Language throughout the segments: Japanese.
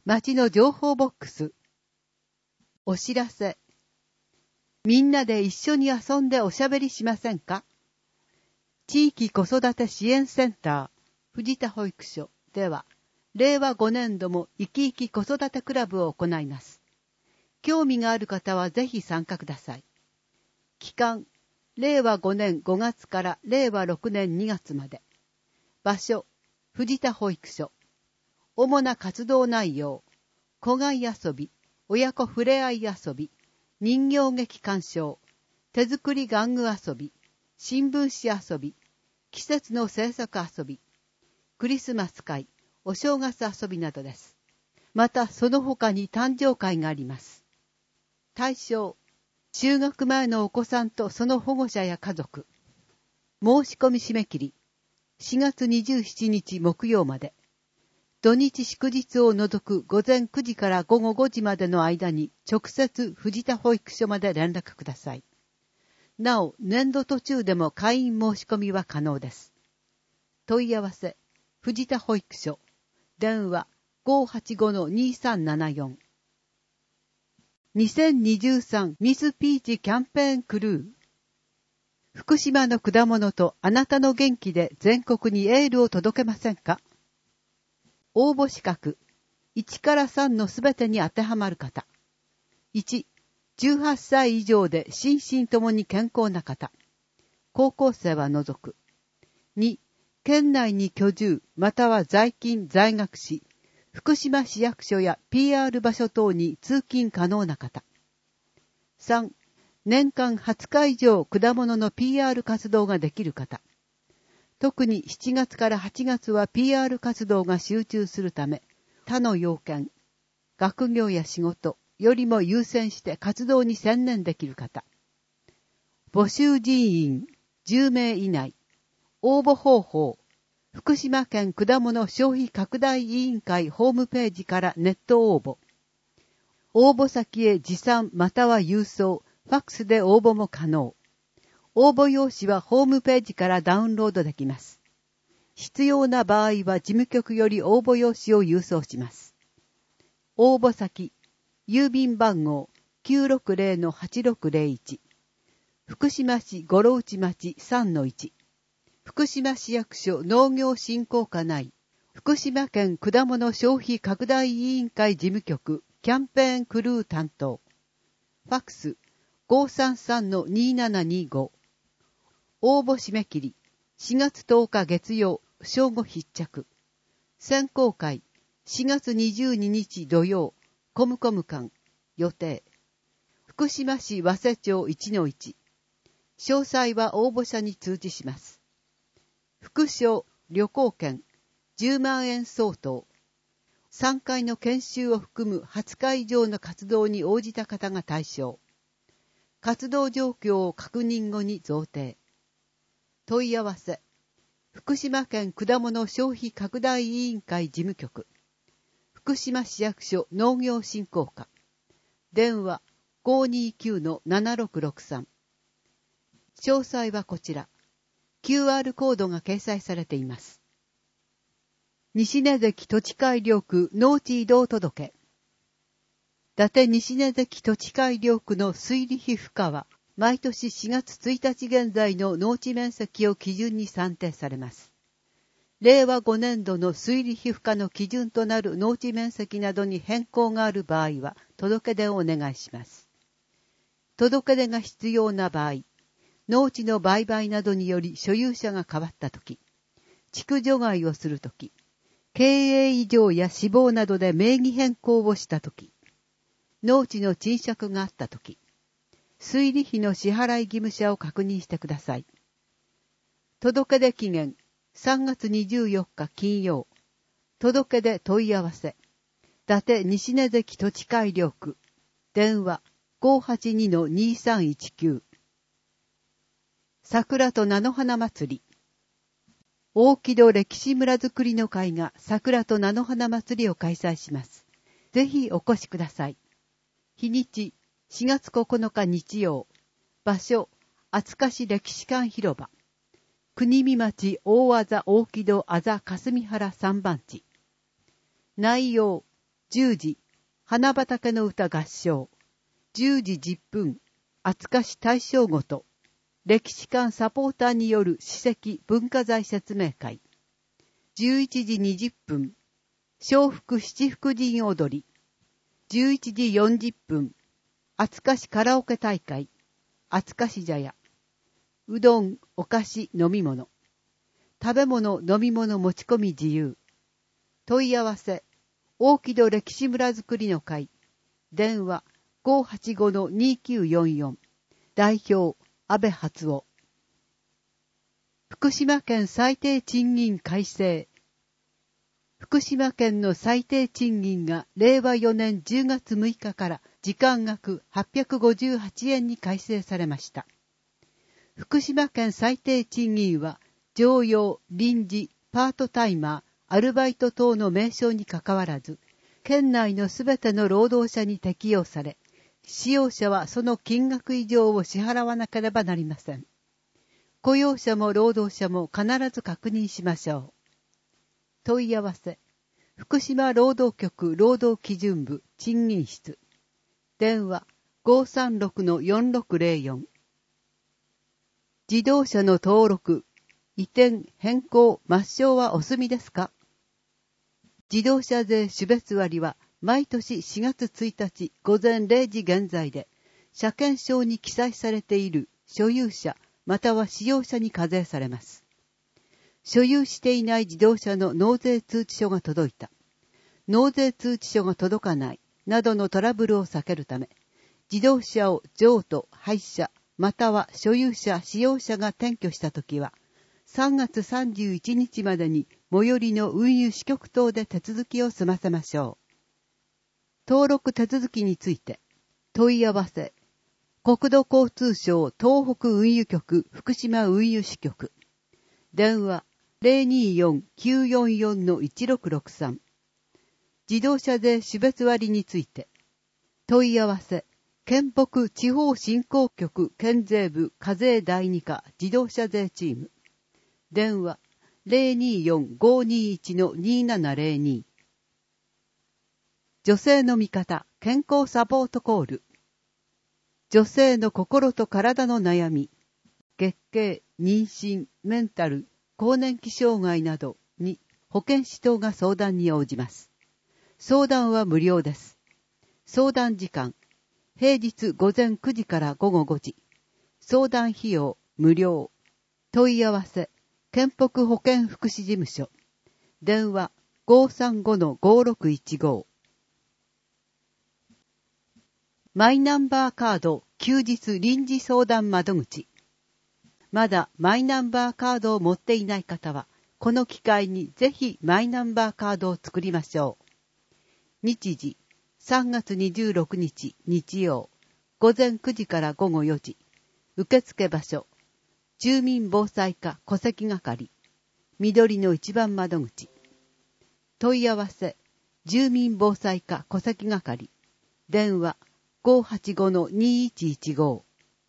町の情報ボックス。お知らせ。みんなで一緒に遊んでおしゃべりしませんか？地域子育て支援センター、藤田保育所では、令和5年度も生き生き子育てクラブを行います。興味がある方はぜひ参加ください。期間、令和5年5月から令和6年2月まで。場所、藤田保育所。主な活動内容、校外遊び、親子ふれあい遊び、人形劇鑑賞、手作り玩具遊び、新聞紙遊び、季節の制作遊び、クリスマス会、お正月遊びなどです。またその他に誕生会があります。対象、就学前のお子さんとその保護者や家族。申し込み締め切り、4月27日木曜まで。土日祝日を除く午前9時から午後5時までの間に直接藤田保育所まで連絡ください。なお、年度途中でも会員申し込みは可能です。問い合わせ、藤田保育所、電話 585-2374。2023ミスピーチキャンペーンクルー。福島の果物とあなたの元気で全国にエールを届けませんか？応募資格、1から3のすべてに当てはまる方。1、18歳以上で心身ともに健康な方。高校生は除く。2、県内に居住または在勤在学し、福島市役所や PR 場所等に通勤可能な方。3、年間20日以上果物の PR 活動ができる方。特に7月から8月は PR 活動が集中するため、他の要件、学業や仕事よりも優先して活動に専念できる方。募集人員10名以内。応募方法、福島県果物消費拡大委員会ホームページからネット応募。応募先へ持参または郵送、ファックスで応募も可能。応募用紙はホームページからダウンロードできます。必要な場合は事務局より応募用紙を郵送します。応募先、郵便番号 960-8601。福島市五郎内町 3-1。福島市役所農業振興課内。福島県果物消費拡大委員会事務局キャンペーンクルー担当。ファックス 533-2725。応募締め切り、4月10日月曜、正午必着。選考会、4月22日土曜、コムコム館、予定。福島市早瀬町 1-1。詳細は応募者に通知します。副賞、旅行券、10万円相当。3回の研修を含む20回以上の活動に応じた方が対象。活動状況を確認後に贈呈。問い合わせ、福島県果物消費拡大委員会事務局、福島市役所農業振興課、電話 529-7663。詳細はこちら。QR コードが掲載されています。西根関土地改良区農地移動届。伊達西根関土地改良区の水利費付加は、毎年4月1日現在の農地面積を基準に算定されます。令和5年度の水利費付加の基準となる農地面積などに変更がある場合は、届け出をお願いします。届け出が必要な場合、農地の売買などにより所有者が変わったとき、地区除外をするとき、経営異常や死亡などで名義変更をしたとき、農地の賃借があったとき、水利費の支払い義務者を確認してください。届け出期限3月24日金曜。届け出問い合わせ。伊達西根関土地改良区。電話 582-2319。桜と菜の花祭り。大木戸歴史村づくりの会が桜と菜の花祭りを開催します。ぜひお越しください。日にち4月9日日曜。場所、厚賀市歴史館広場。国見町大字大木戸あざ霞原3番地。内容、 10時、花畑の歌合唱。10時10分、厚かし大正ごと、歴史館サポーターによる史跡文化財説明会。11時20分、笑福七福神踊り。11時40分、厚かしカラオケ大会。厚かし茶屋。うどん、お菓子、飲み物。食べ物、飲み物持ち込み自由。問い合わせ、大木戸歴史村づくりの会。電話、585-2944。代表、安倍初夫。福島県最低賃金改正。福島県の最低賃金が令和4年10月6日から時間額858円に改正されました。福島県最低賃金は、常用、臨時、パートタイマー、アルバイト等の名称にかかわらず、県内のすべての労働者に適用され、使用者はその金額以上を支払わなければなりません。雇用者も労働者も必ず確認しましょう。問い合わせ、福島労働局労働基準部賃金室。電話、536-4604。自動車の登録、移転、変更、抹消はお済みですか？自動車税種別割は毎年4月1日午前0時現在で、車検証に記載されている所有者または使用者に課税されます。所有していない自動車の納税通知書が届いた、納税通知書が届かないなどのトラブルを避けるため、自動車を譲渡、廃車または所有者、使用者が転居したときは、3月31日までに最寄りの運輸支局等で手続きを済ませましょう。登録手続きについて、問い合わせ、国土交通省東北運輸局福島運輸支局。電話、024-944-1663。自動車税種別割について、問い合わせ、県北地方振興局県税部課税第2課自動車税チーム。電話、024-521-2702。女性の味方、健康サポートコール。女性の心と体の悩み、月経、妊娠、メンタル、更年期障害などに保健師等が相談に応じます。相談は無料です。相談時間、平日午前9時から午後5時。相談費用、無料。問い合わせ、県北保健福祉事務所。電話、535-5615。マイナンバーカード休日臨時相談窓口。まだマイナンバーカードを持っていない方は、この機会にぜひマイナンバーカードを作りましょう。日時、3月26日日曜、午前9時から午後4時。受付場所、住民防災課戸籍係、緑の一番窓口。問い合わせ、住民防災課戸籍係。電話、585-2115。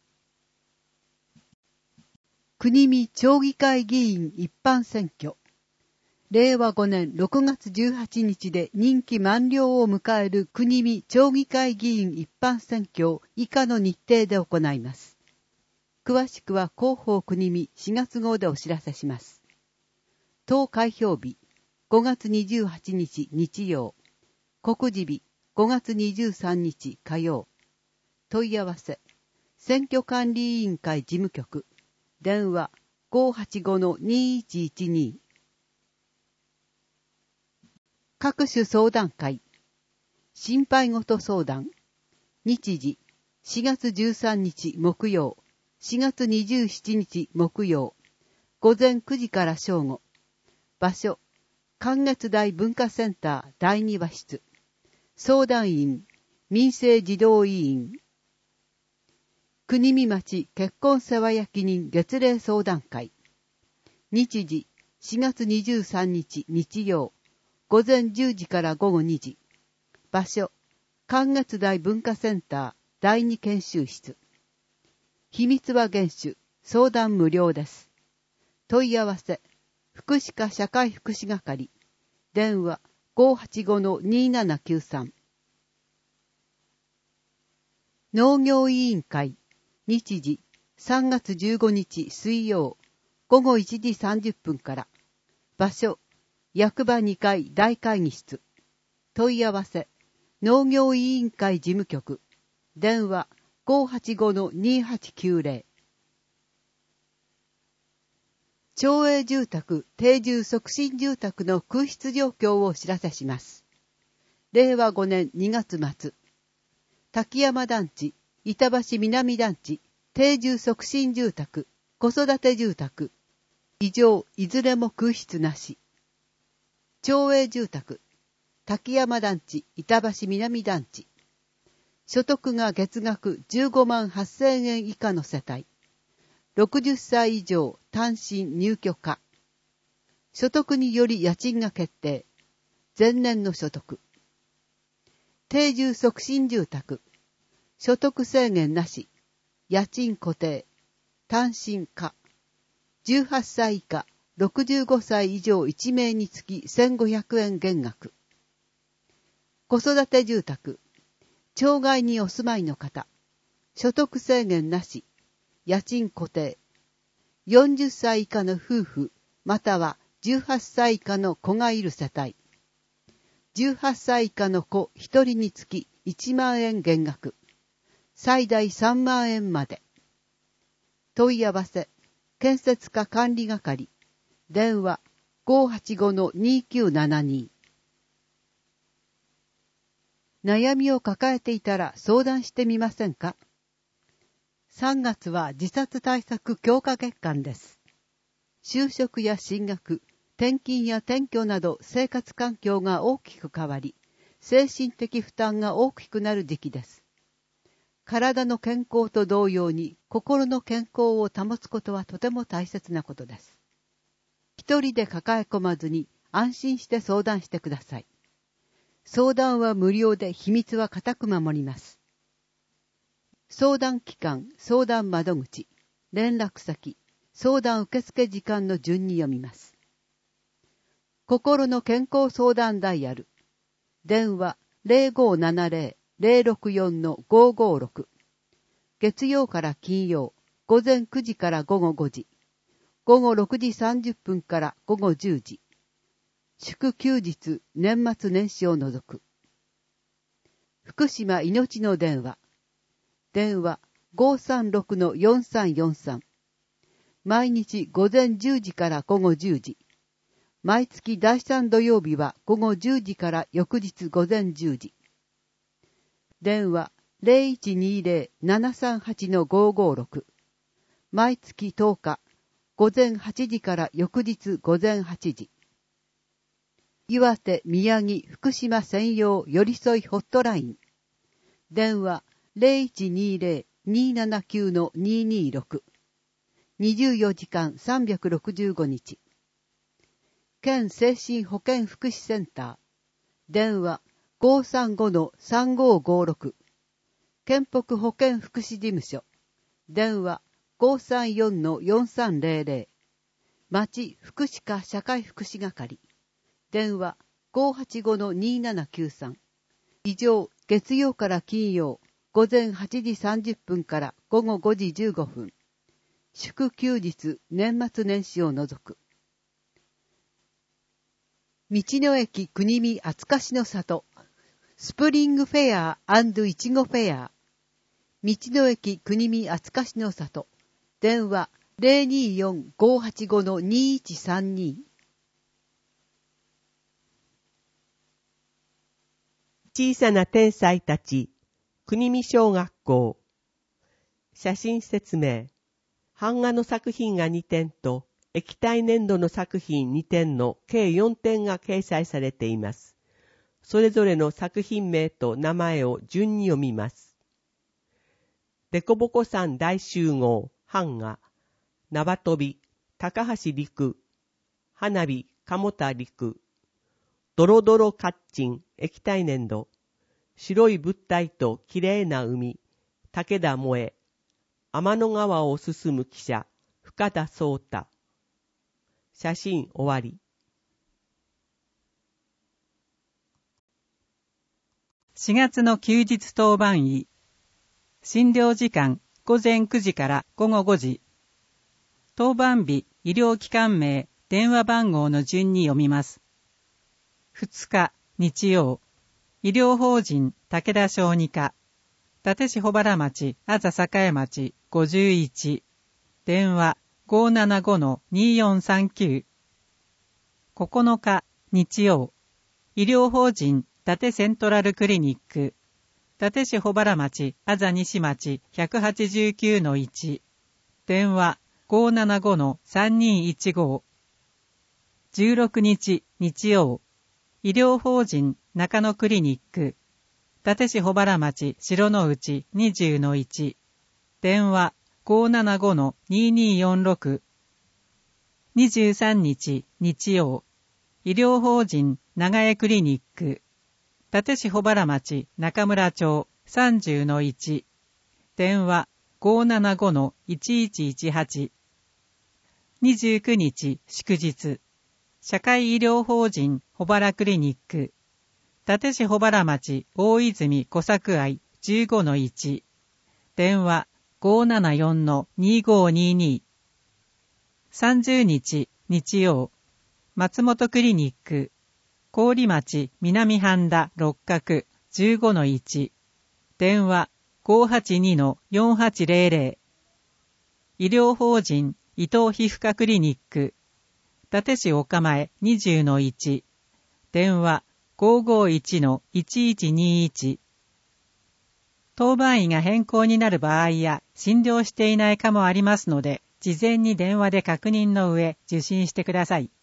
国見町議会議員一般選挙。令和5年6月18日で任期満了を迎える国見町議会議員一般選挙を以下の日程で行います。詳しくは広報国見4月号でお知らせします。投開票日5月28日日曜。告示日5月23日火曜。問い合わせ、選挙管理委員会事務局。電話 585-2112。各種相談会。心配事相談。日時、4月13日木曜、4月27日木曜、午前9時から正午。場所、関越大文化センター第2話室。相談員、民生児童委員。国見町結婚世話焼人月例相談会。日時、4月23日日曜、午前10時から午後2時。場所、関越大文化センター第2研修室。秘密は厳守、相談無料です。問い合わせ、福祉課社会福祉係。電話 585-2793。農業委員会、日時、3月15日水曜、午後1時30分から。場所、役場2階大会議室。問い合わせ、農業委員会事務局。電話、585-2890。町営住宅、定住促進住宅の空室状況をお知らせします。令和5年2月末。滝山団地、板橋南団地、定住促進住宅、子育て住宅。以上、いずれも空室なし。町営住宅、滝山団地、板橋南団地。所得が月額15万8000円以下の世帯。60歳以上単身入居可。所得により家賃が決定。前年の所得。定住促進住宅。所得制限なし。家賃固定。単身可。18歳以下、65歳以上1名につき1500円減額。子育て住宅。町外にお住まいの方。所得制限なし。家賃固定。40歳以下の夫婦、または18歳以下の子がいる世帯。18歳以下の子1人につき1万円減額。最大3万円まで。問い合わせ、建設課管理係。電話、585-2972。悩みを抱えていたら相談してみませんか？3月は自殺対策強化月間です。就職や進学、転勤や転居など生活環境が大きく変わり、精神的負担が大きくなる時期です。体の健康と同様に心の健康を保つことはとても大切なことです。一人で抱え込まずに安心して相談してください。相談は無料で秘密は固く守ります。相談機関、相談窓口、連絡先、相談受付時間の順に読みます。心の健康相談ダイヤル。電話 0570-064-556。月曜から金曜、午前9時から午後5時。午後6時30分から午後10時。祝休日、年末年始を除く。福島いのちの電話。電話 536-4343。毎日午前10時から午後10時。毎月第3土曜日は午後10時から翌日午前10時。電話 0120-738-556。毎月10日、午前8時から翌日午前8時。岩手、宮城、福島専用寄り添いホットライン。電話 0120-279-226。24時間365日。県精神保健福祉センター。電話 535-3556。県北保健福祉事務所。電話 534-4300。町福祉課社会福祉係。電話 585-2793。以上、月曜から金曜、午前8時30分から午後5時15分。祝休日、年末年始を除く。道の駅国見厚かしの里、スプリングフェア&いちごフェア。道の駅国見厚かしの里。電話 024-585-2132。 小さな天才たち、国見小学校。写真説明。版画の作品が2点と、液体粘土の作品2点の計4点が掲載されています。それぞれの作品名と名前を順に読みます。でこぼこ山大集合、版画。縄跳び、高橋陸。花火、鴨田陸。ドロドロカッチン、液体粘土。白い物体ときれいな海、武田萌。天の川を進む記者、深田壮太。写真終わり。 4月の休日当番医。診療時間午前9時から午後5時。当番日、医療機関名、電話番号の順に読みます。2日、日曜。医療法人武田小児科。立市保原町、あざ栄町51。電話 575-2439。9日、日曜。医療法人伊達セントラルクリニック。立市保原町、あざ西町 189-1。電話 575-3215。16日、日曜。医療法人中野クリニック。立市保原町、白の内 20-1。電話 575-2246。23日、日曜。医療法人長江クリニック。立市保原町、中村町 30-1。電話 575-1118。29日、祝日。社会医療法人保原クリニック。立市保原町、大泉小作愛 15-1。電話 574-2522。30日、日曜。松本クリニック。郡町南半田六角 15-1。電話 582-4800。医療法人伊藤皮膚科クリニック。立市岡前 20-1。電話 551-1121。当番医が変更になる場合や診療していない科もありますので、事前に電話で確認の上受診してください。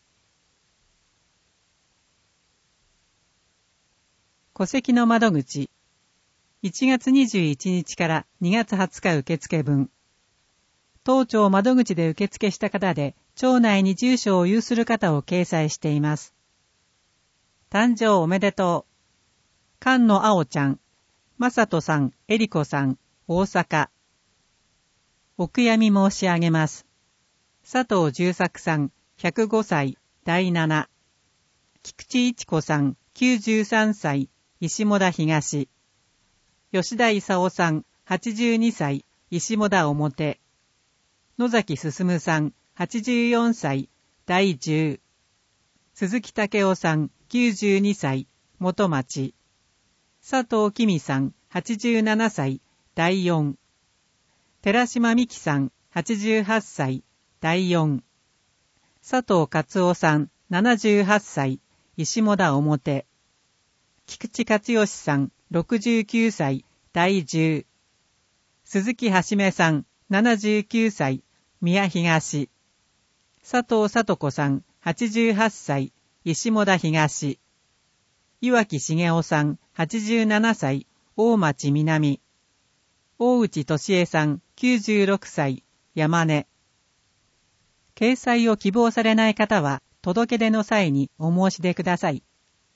戸籍の窓口。1月21日から2月20日受付分。当庁窓口で受付した方で、庁内に住所を有する方を掲載しています。誕生おめでとう。菅野青ちゃん、正人さん、えりこさん、大阪。お悔やみ申し上げます。佐藤重作さん、105歳、第7。菊池一子さん、93歳、石母田東。吉田勲さん、82歳、石母田表。野崎進さん、84歳、第10。鈴木武夫さん、92歳、元町。佐藤きみさん、87歳、第4。寺島美希さん、88歳、第4。佐藤勝夫さん、78歳、石母田表。菊池勝義さん、69歳、第10。鈴木はしめさん、79歳、宮東。佐藤聡子さん、88歳、石母田東。岩木茂雄さん、87歳、大町南。大内俊恵さん、96歳、山根。掲載を希望されない方は、届け出の際にお申し出ください。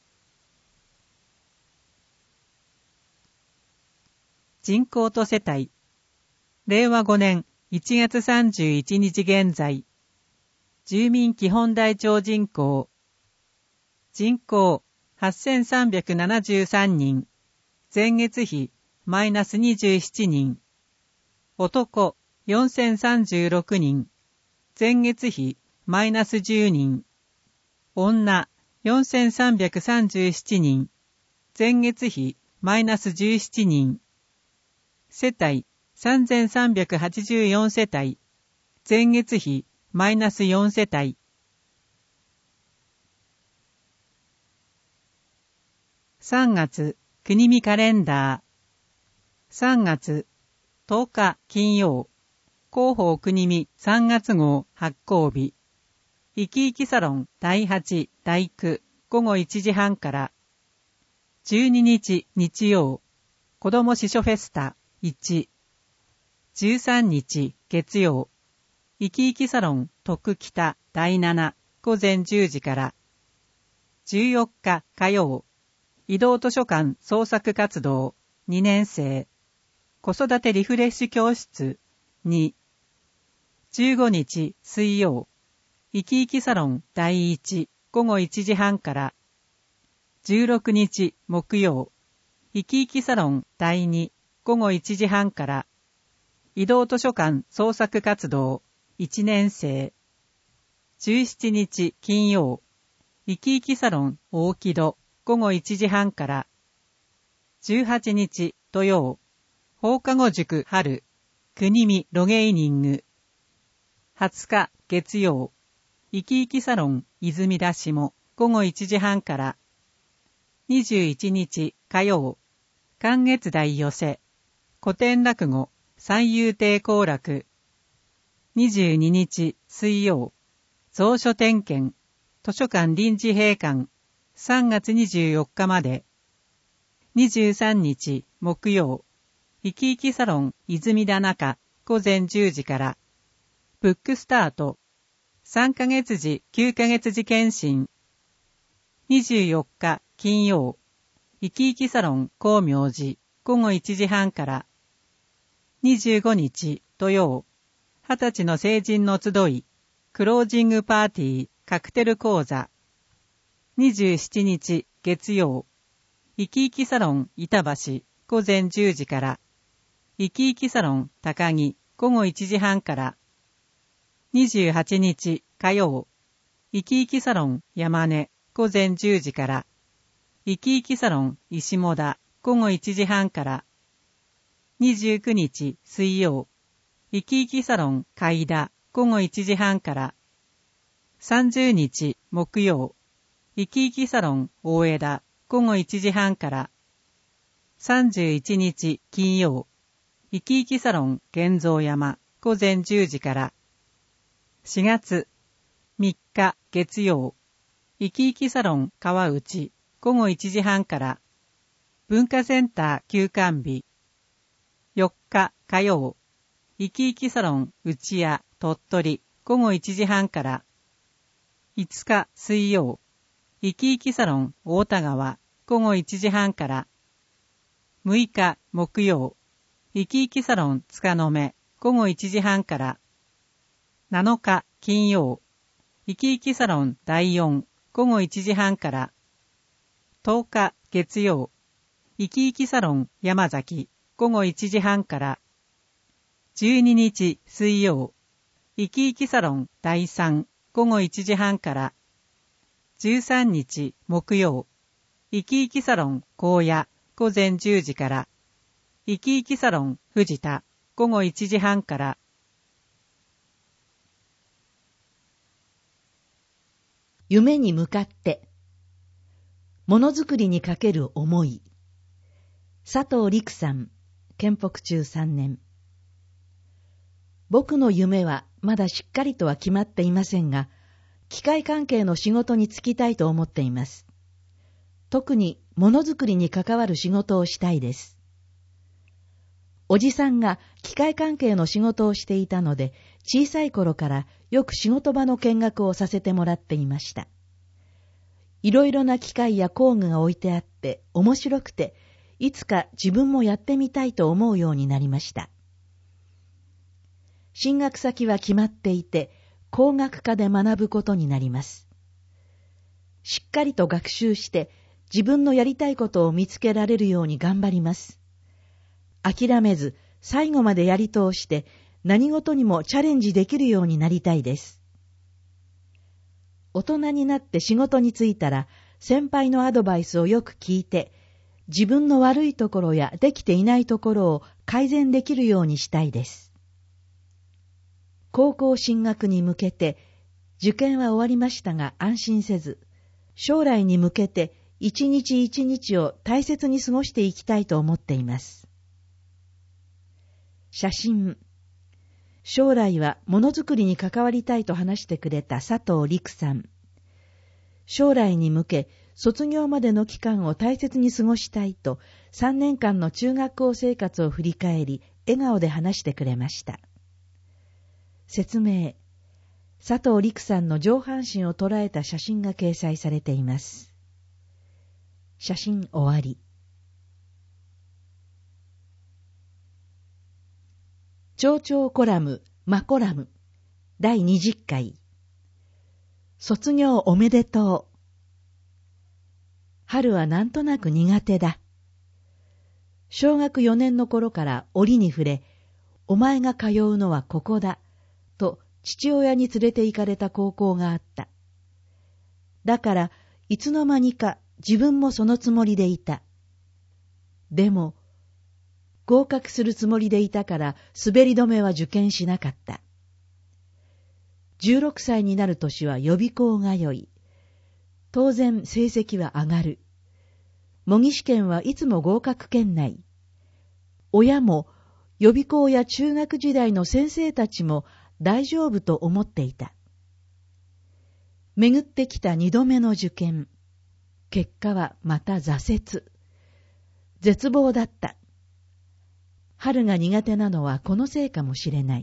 人口と世帯。令和5年1月31日現在。住民基本台帳人口。人口8373人。前月比マイナス27人。男4036人。前月比マイナス10人。女4337人。前月比マイナス17人。世帯3384世帯。前月比マイナス4世帯。3月、国見カレンダー。3月、10日金曜。広報国見3月号発行日。生き生きサロン第8、第9、午後1時半から。12日日曜。子ども司書フェスタ1。13日月曜。生き生きサロン徳北第7、午前10時から。14日火曜。移動図書館創作活動2年生。子育てリフレッシュ教室2。15日水曜。生き生きサロン第1、午後1時半から。16日木曜。 生き生きサロン第2午後1時半から移動図書館創作活動1年生。17日金曜、生き生きサロン大木戸午後1時半から18日土曜、放課後塾春国見ロゲイニング20日月曜、生き生きサロン泉田下午後1時半から21日火曜、観月台寄せ古典落語三遊亭好楽22日水曜、蔵書点検図書館臨時閉館3月24日まで23日木曜、生き生きサロン泉田中午前10時からブックスタート3ヶ月時9ヶ月時検診24日金曜、生き生きサロン光明寺午後1時半から25日土曜、20歳の成人の集いクロージングパーティーカクテル講座27日月曜、生き生きサロン板橋午前10時から生き生きサロン高木午後1時半から28日火曜、生き生きサロン山根午前10時から生き生きサロン石母田午後1時半から29日水曜、生き生きサロン海田午後1時半から30日木曜、生き生きサロン大枝午後1時半から31日金曜、生き生きサロン玄蔵山午前10時から4月3日月曜、生き生きサロン川内午後1時半から文化センター休館日4日火曜、生き生きサロン内屋鳥取午後1時半から5日水曜、生き生きサロン大田川午後1時半から6日木曜、生き生きサロン塚の目午後1時半から7日金曜、生き生きサロン第4午後1時半から10日月曜、生き生きサロン山崎午後1時半から12日水曜、生き生きサロン第3午後1時半から13日木曜、生き生きサロン高野午前10時から生き生きサロン藤田午後1時半から夢に向かってものづくりにかける思い。佐藤陸さん、建北中3年。僕の夢はまだしっかりとは決まっていませんが、機械関係の仕事に就きたいと思っています。特にものづくりに関わる仕事をしたいです。おじさんが機械関係の仕事をしていたので、小さい頃からよく仕事場の見学をさせてもらっていました。いろいろな機械や工具が置いてあって面白くて、いつか自分もやってみたいと思うようになりました。進学先は決まっていて、工学科で学ぶことになります。しっかりと学習して自分のやりたいことを見つけられるように頑張ります。諦めず最後までやり通して何事にもチャレンジできるようになりたいです。大人になって仕事に就いたら先輩のアドバイスをよく聞いて、自分の悪いところやできていないところを改善できるようにしたいです。高校進学に向けて、受験は終わりましたが安心せず、将来に向けて一日一日を大切に過ごしていきたいと思っています。写真。将来はものづくりに関わりたいと話してくれた佐藤陸さん。将来に向け、卒業までの期間を大切に過ごしたいと、3年間の中学校生活を振り返り、笑顔で話してくれました。説明。佐藤陸さんの上半身を捉えた写真が掲載されています。写真終わり。町長コラム、マコラム、第20回。卒業おめでとう。春はなんとなく苦手だ。 小学4年の頃から折に触れ、お前が通うのはここだ、と父親に連れて行かれた高校があった。だから、いつの間にか自分もそのつもりでいた。でも、合格するつもりでいたから滑り止めは受験しなかった。16歳になる年は予備校が良い。当然成績は上がる。模擬試験はいつも合格圏内。親も予備校や中学時代の先生たちも大丈夫と思っていた。巡ってきた2度目の受験。結果はまた挫折。絶望だった。春が苦手なのはこのせいかもしれない。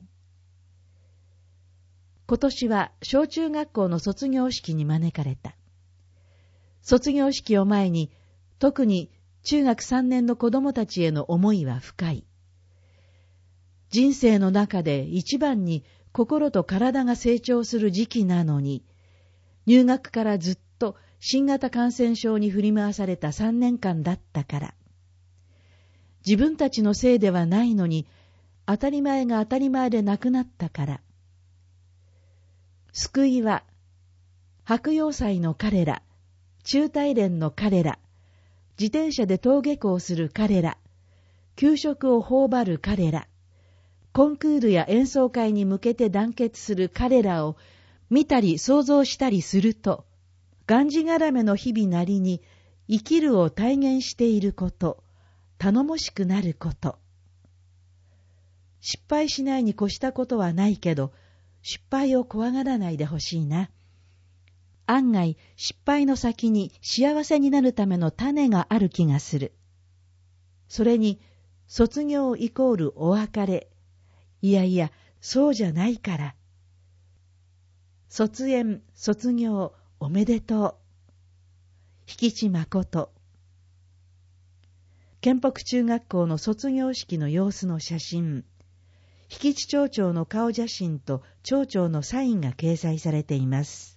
今年は小中学校の卒業式に招かれた。卒業式を前に、特に中学3年の子供たちへの思いは深い。人生の中で一番に心と体が成長する時期なのに、入学からずっと新型感染症に振り回された3年間だったから。自分たちのせいではないのに、当たり前が当たり前でなくなったから。救いは、白洋祭の彼ら、中大連の彼ら、自転車で登下校する彼ら、給食を頬張る彼ら、コンクールや演奏会に向けて団結する彼らを見たり想像したりすると、がんじがらめの日々なりに生きるを体現していること、頼もしくなること。失敗しないに越したことはないけど、失敗を怖がらないでほしいな。案外、失敗の先に幸せになるための種がある気がする。それに、卒業イコールお別れ。いやいや、そうじゃないから。卒園、卒業、おめでとう。引地誠。県北中学校の卒業式の様子の写真。引地町長の顔写真と町長のサインが掲載されています。